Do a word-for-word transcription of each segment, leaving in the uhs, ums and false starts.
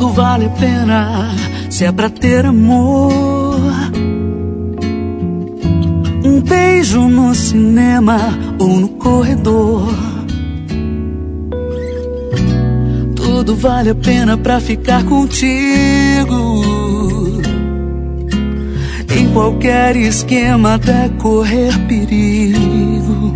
Tudo vale a pena se é pra ter amor. Um beijo no cinema ou no corredor. Tudo vale a pena pra ficar contigo. Em qualquer esquema até correr perigo.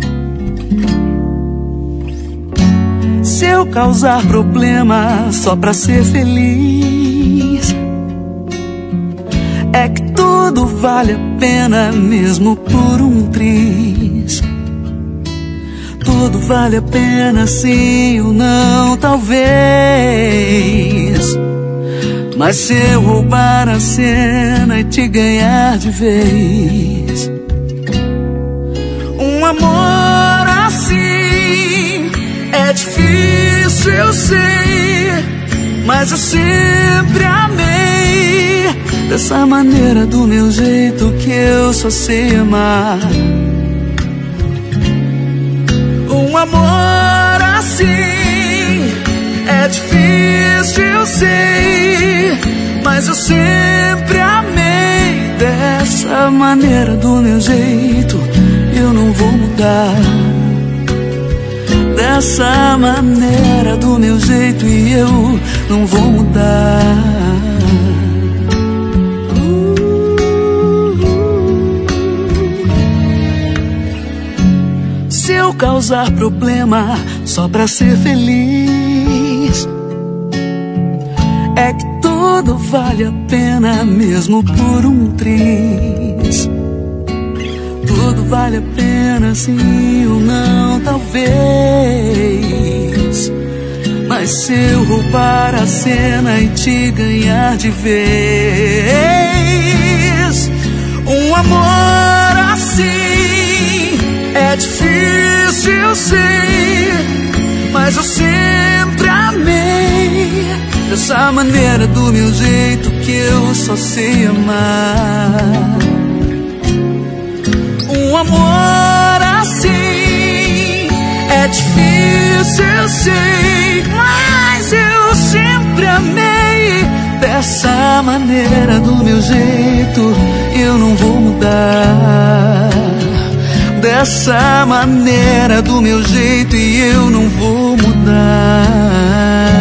Se eu causar problema só pra ser feliz, é que tudo vale a pena mesmo por um triz. Tudo vale a pena sim ou não, talvez. Mas se eu roubar a cena e te ganhar de vez, um amor assim é difícil, eu sei, mas eu sempre amei dessa maneira, do meu jeito, que eu só sei amar. Um amor assim é difícil, eu sei, mas eu sempre amei dessa maneira, do meu jeito, eu não vou mudar. Dessa maneira, do meu jeito, e eu não vou mudar. Se eu causar problema só pra ser feliz, é que tudo vale a pena mesmo por um triz. Tudo vale a pena sim ou não, talvez. Mas se eu roubar a cena e te ganhar de vez, um amor assim é difícil, eu sei, mas eu sempre amei dessa maneira, do meu jeito, que eu só sei amar. Um amor assim é difícil, eu sei, mas eu sempre amei dessa maneira, do meu jeito, eu não vou mudar. Dessa maneira, do meu jeito, e eu não vou mudar.